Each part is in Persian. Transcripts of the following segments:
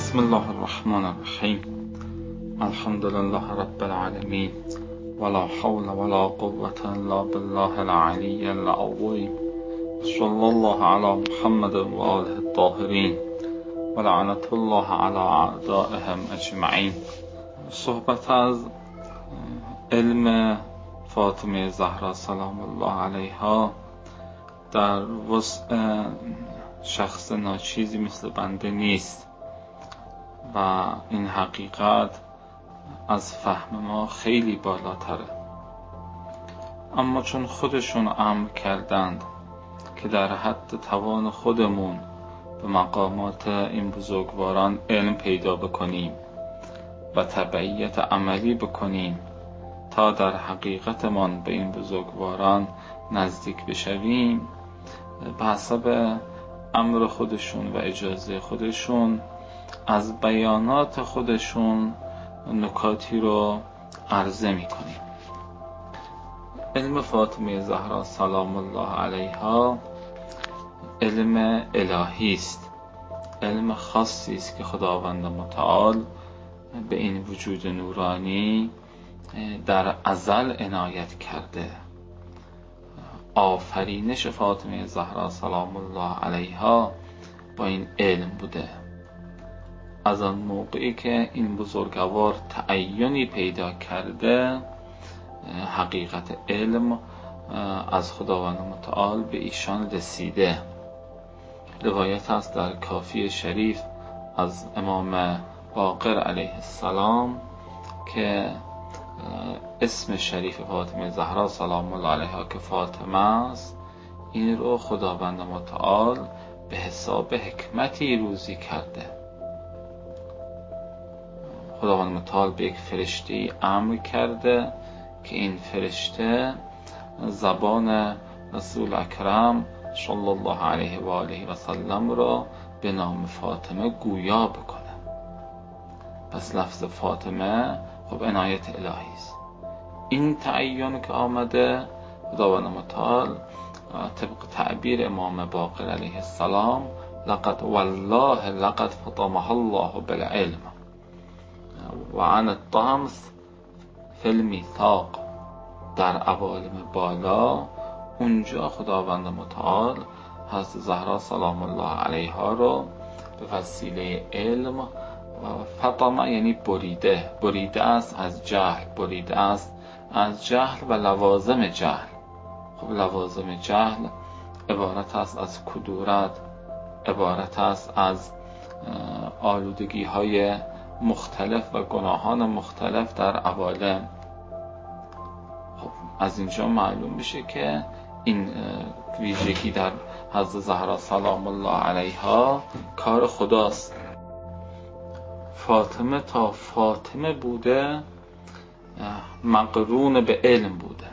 بسم الله الرحمن الرحیم. الحمد لله رب العالمین ولا حول ولا قوة الا بالله العلی العظیم. صلی الله علی محمد و آله الطاهرین و لعنت الله علی اعدائهم اجمعین. صحبت از علم فاطمه زهرا سلام الله علیها در وسع شخص ناچیزی مثل بنده نیست و این حقیقت از فهم ما خیلی بالاتره. اما چون خودشون امر کردند که در حد توان خودمون به مقامات این بزرگواران علم پیدا بکنیم و تبعیت عملی بکنیم تا در حقیقتمان به این بزرگواران نزدیک بشویم، به حسب امر خودشون و اجازه خودشون از بیانات خودشون نکاتی رو عرضه می کنیم. علم فاطمه زهرا سلام الله علیها علم الهی است، علم خاصی است که خداوند متعال به این وجود نورانی در ازل عنایت کرده. آفرینش فاطمه زهرا سلام الله علیها با این علم بوده. از آن موقعی که این بزرگوار تعینی پیدا کرده، حقیقت علم از خداوند متعال به ایشان رسیده. روایت است در کافی شریف از امام باقر علیه السلام که اسم شریف فاطمه زهرا سلام الله علیها که فاطمه است، این رو خداوند متعال به حساب حکمتی روزی کرده. خداوند متعال به یک فرشته امر کرده که این فرشته زبان رسول اکرم صلی الله علیه و آله و سلم را به نام فاطمه گویا بکنه. پس لفظ فاطمه خب عنایت الهی است. این تعین که آمده، خداوند متعال طبق تعبیر امام باقر علیه السلام لقد والله لقد فطمها الله بالعلم و عن الطمس فی المیثاق، در عوالم بالا اونجا خداوند متعال حضرت زهرا سلام الله علیها رو به وسیله علم فطمه یعنی بریده است از جهل، بریده است از جهل و لوازم جهل. خب لوازم جهل عبارت است از کدورت، عبارت است از آلودگی های مختلف و گناهان مختلف در عوالم. خب از اینجا معلوم میشه که این ویژگی در حضرت زهرا سلام الله علیها کار خداست. فاطمه تا فاطمه بوده مقرون به علم بوده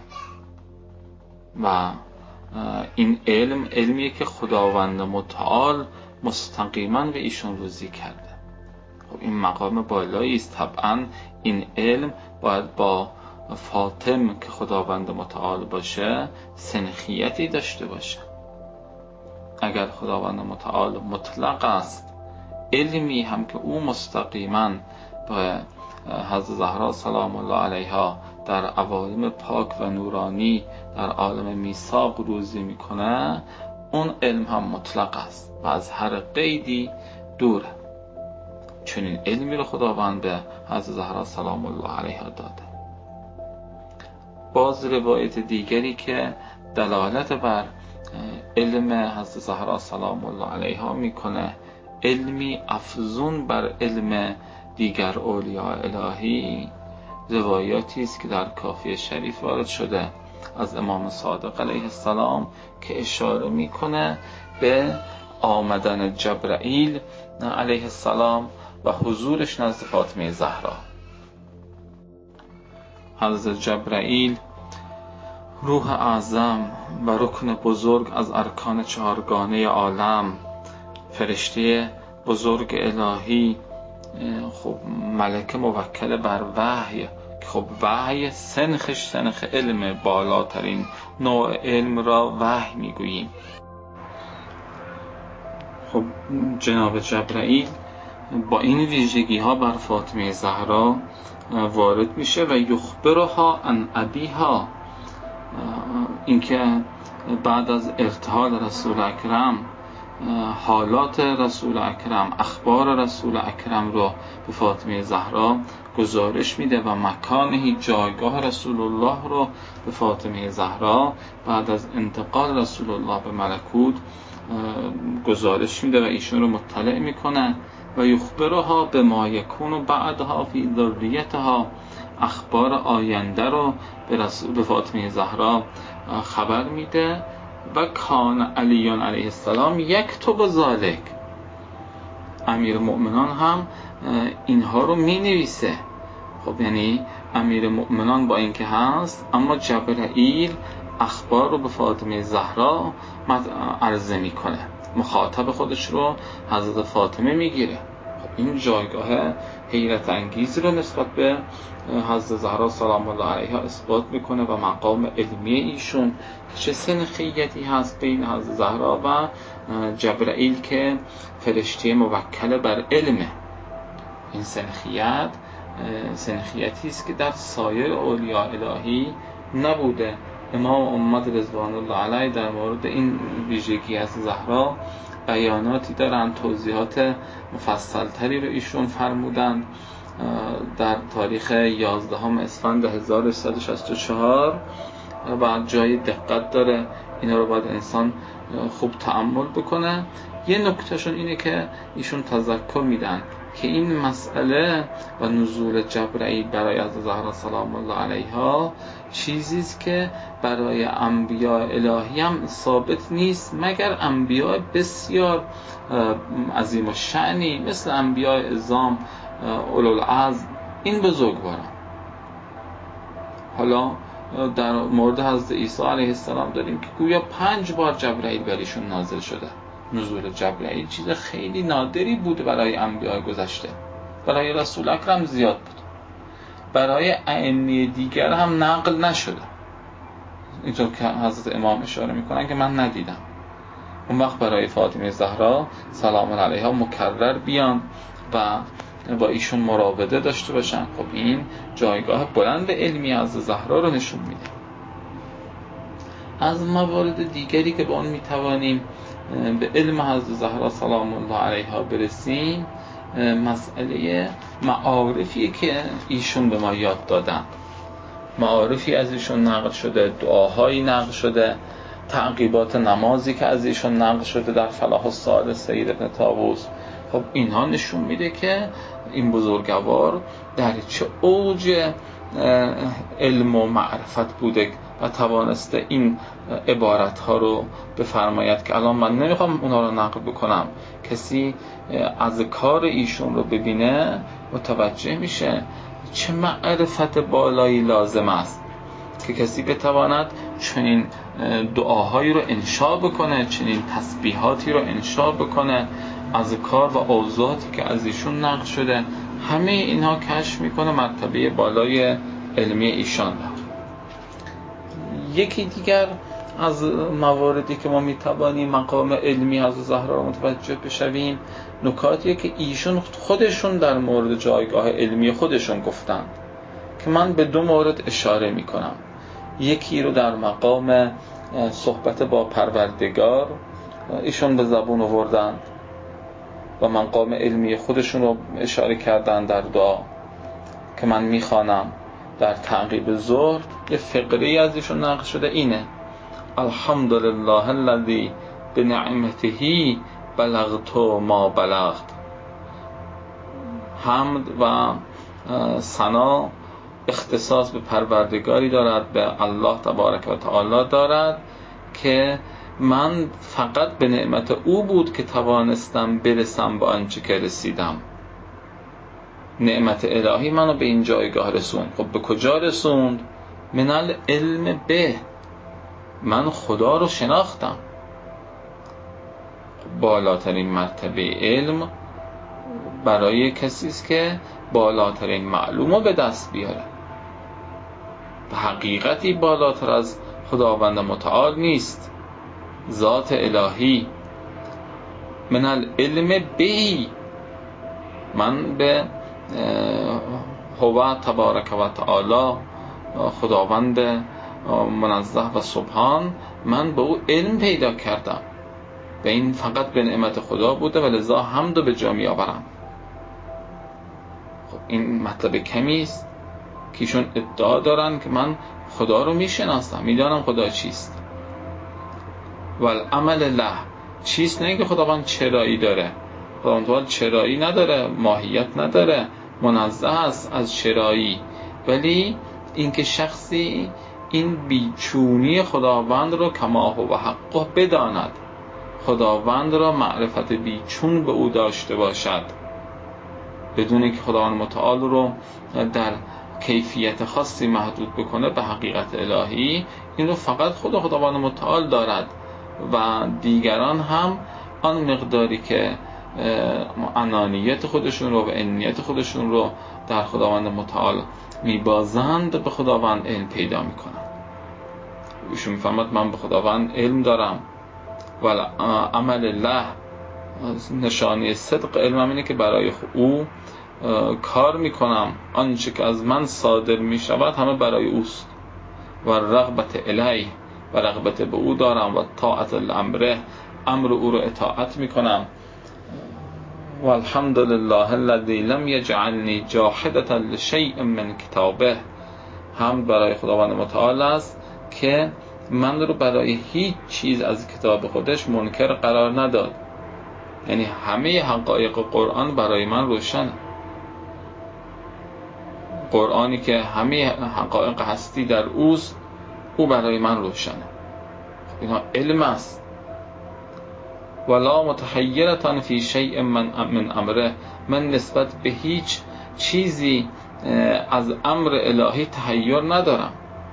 و این علمیه که خداوند متعال مستقیما به ایشون روزی کرده. خب این مقام بالایی است. طبعا این علم باید با فاطم که خداوند متعال باشه سنخیتی داشته باشه. اگر خداوند متعال مطلق است، علمی هم که او مستقیما به حضرت زهرا سلام الله علیها در عوالم پاک و نورانی در عالم میثاق روزی میکنه، اون علم هم مطلق است و از هر قیدی دوره. چون این علمی رو خداوند به حضرت زهرا سلام الله علیها داده. باز روایت دیگری که دلالت بر علم حضرت زهرا سلام الله علیها میکنه، علمی افزون بر علم دیگر اولیاء الهی، روایاتی است که در کافی شریف وارد شده از امام صادق علیه السلام که اشاره میکنه به آمدن جبرائیل علیه السلام و حضورش نزد فاطمه زهرا. حضرت جبرائیل روح اعظم و رکن بزرگ از ارکان چهارگانه عالم، فرشته بزرگ الهی، خب ملک موکل بر وحی، خب وحی سنخش سنخ علم، بالاترین نوع علم را وحی میگوییم. خب جناب جبرائیل با این ویژگی ها بر فاطمه زهرا وارد میشه و یخبرها عن ابیها، اینکه بعد از ارتحال رسول اکرم حالات رسول اکرم، اخبار رسول اکرم رو به فاطمه زهرا گزارش میده و مکانهی، جایگاه رسول الله رو به فاطمه زهرا بعد از انتقال رسول الله به ملکوت گزارش میده و ایشون رو مطلع میکنه و یخبرها به ما یکون بعدها فی ذریتها، اخبار آینده رو به فاطمه زهرا خبر میده و کان علی علیه السلام یکتب ذالک، امیر مؤمنان هم اینها رو می نویسه. خب یعنی امیر مؤمنان با اینکه هست، اما جبرائیل اخبار رو به فاطمه زهرا عرضه میکنه، مخاطب خودش رو حضرت فاطمه میگیره. خب این جایگاه حیرت انگیزی رو نسبت به حضرت زهرا سلام الله علیها اثبات میکنه و مقام علمی ایشون چه سنخیتی هست بین حضرت زهرا و جبرائیل که فرشته موکل بر علمه. این سنخیتی است که در سایر اولیاء الهی نبوده. امام امت رضوان الله علیه در مورد این ویژگی از زهرا بیاناتی دارن، توضیحات مفصلتری رو ایشون فرمودن. در تاریخ 11 اسفند 1164 بعد جای دقت داره، اینا رو باید انسان خوب تأمل بکنه. یه نکتهشون اینه که ایشون تذکر میدن که این مسئله و نزول جبرائیل برای حضرت زهرا سلام الله علیها چیزیست که برای انبیاء الهی هم ثابت نیست، مگر انبیاء بسیار عظیم الشأنی مثل انبیاء اعظام اولوالعزم، این بزرگواران. حالا در مورد حضرت عیسی علیه السلام داریم که گویا 5 بار جبرائیل برایشون نازل شده. نزول جبرائیل چیز خیلی نادری بوده برای انبیاء گذشته، برای رسول اکرم زیاد بود، برای ائمه دیگر هم نقل نشده، اینطور که حضرت امام اشاره میکنن که من ندیدم. اون وقت برای فاطمه زهرا سلام الله علیها مکرر بیان و با ایشون مراوده داشته باشن. خب این جایگاه بلند علمی از زهرا رو نشون میده. از موارد دیگری که با اون میتوانیم به علم حضرت زهرا سلام الله علیها برسیم، مسئله معارفی که ایشون به ما یاد دادن، معارفی از ایشون نقل شده، دعاهایی نقل شده، تعقیبات نمازی که از ایشون نقل شده در فلاح الصالح سید ابن طاووس. خب اینها نشون میده که این بزرگوار در چه اوج علم و معرفت بوده و توانسته این عبارتها رو بفرماید که الان من نمیخوام اونا رو نقل بکنم، کسی از کار ایشون رو ببینه متوجه میشه چه معرفت بالایی لازم است که کسی بتواند چنین دعاهایی رو انشا بکنه، چنین تسبیحاتی رو انشا بکنه، از کار و اوضاعی که از ایشون نقل شده، همه اینها کشف میکنه مرتبه بالای علمی ایشان را. یکی دیگر از مواردی که ما میتوانیم مقام علمی از زهرا را متوجه بشویم، نکاتیه که ایشون خودشون در مورد جایگاه علمی خودشون گفتند که من به 2 مورد اشاره میکنم. یکی رو در مقام صحبت با پروردگار ایشون به زبون آوردن و مقام علمی خودشون رو اشاره کردن در دعا که من میخوانم. در تعقیب ظهر یه فقره‌ای از ایشون نقل شده، اینه: الحمدلله الذی بنعمته بلغت ما بلغت. حمد و ثنا اختصاص به پروردگاری دارد، به الله تبارک و تعالی دارد که من فقط به نعمت او بود که توانستم برسم به آنچه که رسیدم. نعمت الهی منو به این جایگاه رسوند. خب به کجا رسوند؟ من العلم به، من خدا رو شناختم. بالاترین مرتبه علم برای کسی است که بالاترین معلومه به دست بیاره. به حقیقتی بالاتر از خداوند متعال نیست، ذات الهی. من العلم به، من به هو تبارک و تعالی، خداوند منزه و سبحان، من به او علم پیدا کردم و این فقط به نعمت خدا بوده و لذا حمد رو به جا می آورم. خب این مطلب کمی است که ایشون ادعا دارن که من خدا رو میشناسم، میدانم خدا چیست. والعمل له چیست؟ نه که خداوند چرایی داره، خداوند چرایی نداره، ماهیت نداره، منزه است از چرایی، ولی اینکه شخصی این بیچونی خداوند رو کما هو حقه بداند، خداوند را معرفت بیچون به او داشته باشد، بدون اینکه خداوند متعال رو در کیفیت خاصی محدود بکنه به حقیقت الهی. این رو فقط خداوند متعال دارد و دیگران هم آن مقداری که انانیت خودشون رو و انیت خودشون رو در خداوند متعال میبازند به خداوند علم پیدا میکنن. ایشون میفهمد من به خداوند علم دارم و عمل الله، نشانه صدق علمم اینه که برای او کار میکنم، آنچه که از من صادر میشود همه برای اوست. و رغبت الیه، و رغبت به او دارم، و طاعت الامره، امر او رو اطاعت میکنم. و الحمد لله الذی لم یجعلنی جاحدة لشیء من کتابه، حمد برای خداوند متعال است که من رو برای هیچ چیز از کتاب خودش منکر قرار نداد. یعنی همه حقایق قرآن برای من روشن، قرآنی که همه حقایق هستی در اوست، او برای من روشنه. اینا علم است. ولا متحیرتان فی شیء من امره، من نسبت به هیچ چیزی از امر الهی تحیر ندارم.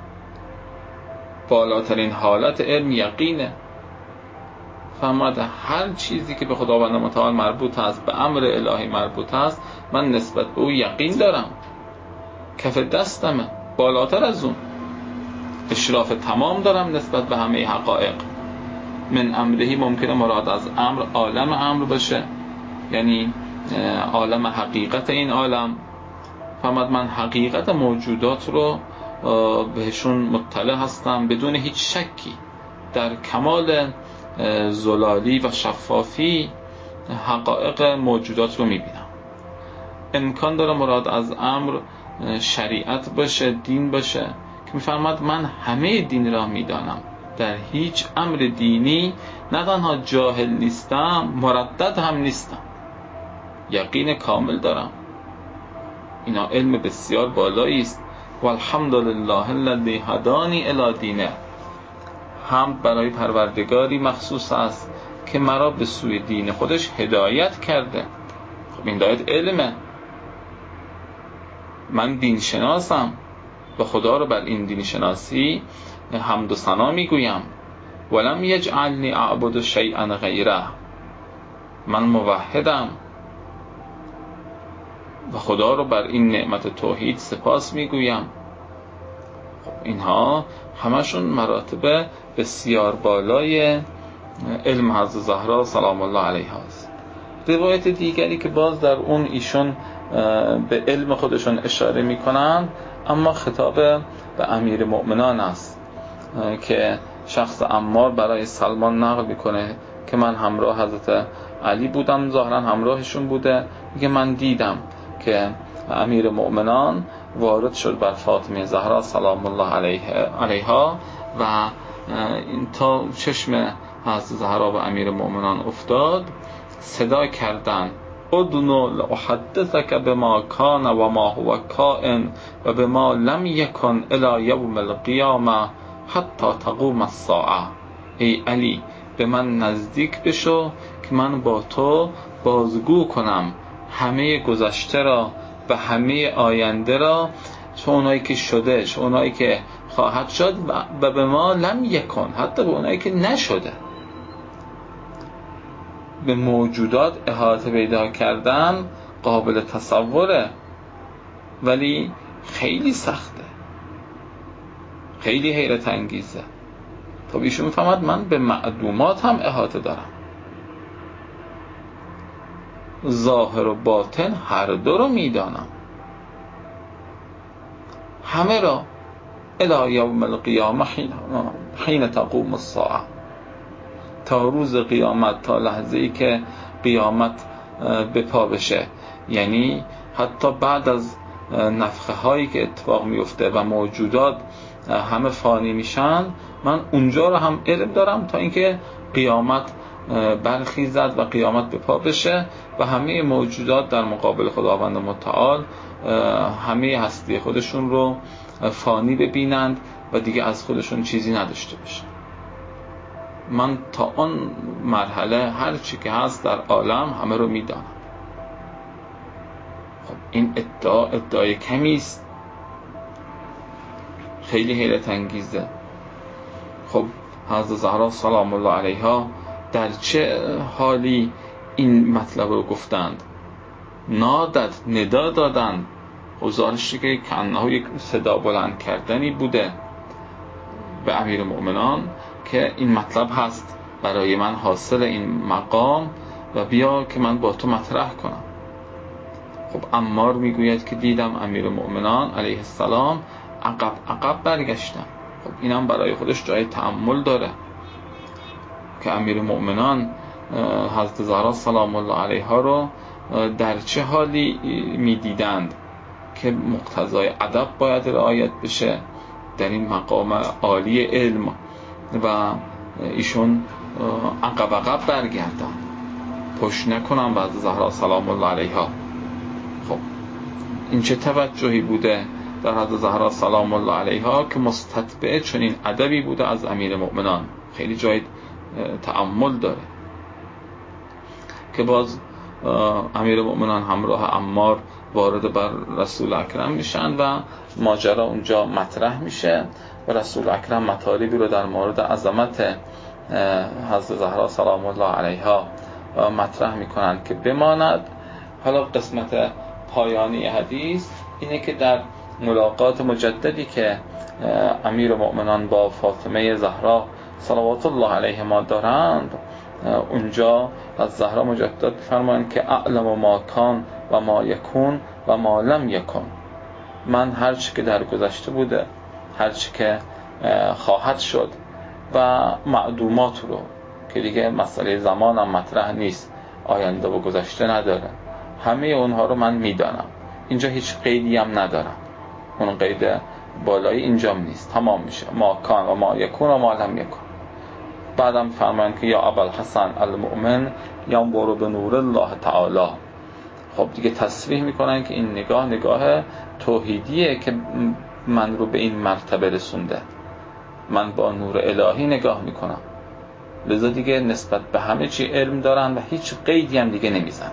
بالاترین حالت علم یقینه. فهمد هر چیزی که به خداوند متعال مربوط است، به امر الهی مربوط است، من نسبت به او یقین دارم، کف دستمه، بالاتر از اون اشراف تمام دارم نسبت به همه حقایق. من امرهی ممکنه مراد از امر عالم امر باشه، یعنی عالم حقیقت این عالم. فهمد من حقیقت موجودات رو بهشون مطلع هستم بدون هیچ شکی، در کمال زلالی و شفافی حقایق موجودات رو میبینم. امکان داره مراد از امر شریعت باشه، دین باشه، که میفرماد من همه دین را میدانم، در هیچ امر دینی نه تنها جاهل نیستم، مردد هم نیستم، یقین کامل دارم. اینا علم بسیار بالایی است. والحمد لله الذی هدانی الی دینه، حمد برای پروردگاری مخصوص است که مرا به سوی دین خودش هدایت کرده. خب این هدایت علمه، من دین شناسم و خدا رو بر این دین شناسی حمد و ثنا میگویم. ولم یجعلنی اعبد شیئا غیره، من موحدم و خدا رو بر این نعمت توحید سپاس میگویم. خب اینها همشون مراتب بسیار بالای علم حضرت زهرا سلام الله علیها است. روایت دیگری که باز در اون ایشون به علم خودشون اشاره میکنن، اما خطاب به امیر مؤمنان است که شخص عمار برای سلمان نقل میکنه که من همراه حضرت علی بودم، ظاهرا همراهشون بوده، میگه من دیدم که امیر مؤمنان وارد شد بر فاطمه زهرا سلام الله علیها و این تا چشم حضرت زهرا و امیر مؤمنان افتاد، صدا کردن ادنو لأحدثک بما کان و ما هو کائن و بما لم یکن الی یوم القیامه حتی تقوم الساعه. ای علی به من نزدیک بشو که من با تو بازگو کنم همه گذشته را و همه آینده را، چه اونایی که شده، چه اونایی که خواهد شد، و به ما لم یکن، حتی به اونایی که نشده. به موجودات احاطه پیدا کردن قابل تصوره، ولی خیلی سخته، خیلی حیرت انگیزه. خب ایشون میفهمد من به معدومات هم احاطه دارم. ظاهر و باطن هر دو رو میدانم، همه را الی یوم القیامه حین تقوم الساعه، تا روز قیامت، تا لحظه ای که قیامت به پا بشه. یعنی حتی بعد از نفخه هایی که اتفاق میفته و موجودات همه فانی میشن، من اونجا رو هم علم دارم تا اینکه قیامت برخیزد و قیامت به پا بشه و همه موجودات در مقابل خداوند متعال همه هستی خودشون رو فانی ببینند و دیگه از خودشون چیزی نداشته باشن. من تا آن مرحله هر چی که هست در عالم همه رو میدانم. خب این ادعای کمی است، خیلی حیرت انگیزه. خب حضرت زهرا سلام الله علیها در چه حالی این مطلب رو گفتند؟ نادت، ندا دادند. گزارشی که کنه یک صدا بلند کردنی بوده به امیر المؤمنان که این مطلب هست برای من حاصل این مقام و بیا که من با تو مطرح کنم. خب عمار میگوید که دیدم امیر المؤمنان علیه السلام عقب برگشتن. خب اینم برای خودش جای تأمل داره که امیر المؤمنان حضرت زهرا سلام الله علیها رو در چه حالی میدیدند که مقتضای ادب باید رعایت بشه در این مقام عالی علم و ایشون عقب برگردن، پشت نکنم بعد زهرا سلام الله علیها. خب این چه توجهی بوده در حضرت زهرا سلام الله علیها که مستتبع چنین ادبی بوده از امیر مؤمنان. خیلی جای تأمل داره که باز امیر مؤمنان همراه عمار وارد بر رسول اکرم میشن و ماجرا اونجا مطرح میشه و رسول اکرم مطالبی رو در مورد عظمت حضرت زهرا سلام الله علیها مطرح میکنند که بماند. حالا قسمت پایانی حدیث اینه که در ملاقات مجددی که امیر مؤمنان با فاطمه زهرا صلوات الله علیهما دارند، اونجا از زهرا مجدد فرمایند که اعلم ما کان و ما یکون و ما لم یکن. من هرچی که در گذشته بوده، هرچی که خواهد شد و معدومات رو که دیگه مسئله زمان هم مطرح نیست، آینده و گذشته نداره، همه اونها رو من میدانم. اینجا هیچ قیدی هم ندارم، اون قید بالایی اینجا نیست، تمام میشه ما کان و ما یکون و ما لم یکن. بعدم فرمایند که یا ابوالحسن المؤمن ینظر بنور الله تعالی. خب دیگه تصریح میکنن که این نگاه توحیدیه که من رو به این مرتبه رسونده، من با نور الهی نگاه میکنم، لذا دیگه نسبت به همه چی علم دارن و هیچ قیدی هم دیگه نمیزنن.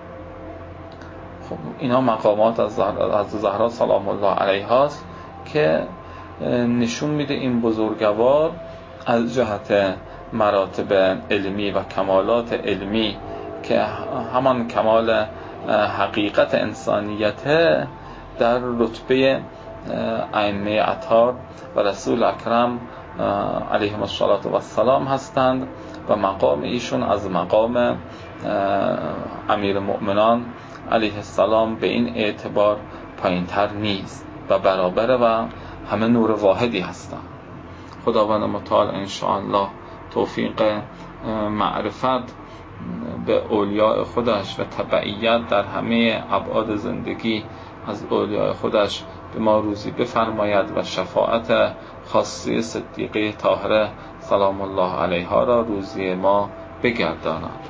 خب اینا مقامات از زهرا سلام الله علیها است که نشون میده این بزرگوار از جهت مراتب علمی و کمالات علمی که همان کمال حقیقت انسانیته در رتبه ائمه اطهار و رسول اکرم علیهم السلام هستند و مقام ایشون از مقام امیر المؤمنان علیه السلام به این اعتبار پایین‌تر نیست و برابره و همه نور واحدی هستند. خداوند متعال انشاءالله توفیق معرفت به اولیاء خودش و تبعیت در همه ابعاد زندگی از اولیاء خودش به ما روزی بفرماید و شفاعت خاصه صدیقه طاهره سلام الله علیها را روزی ما بگرداند.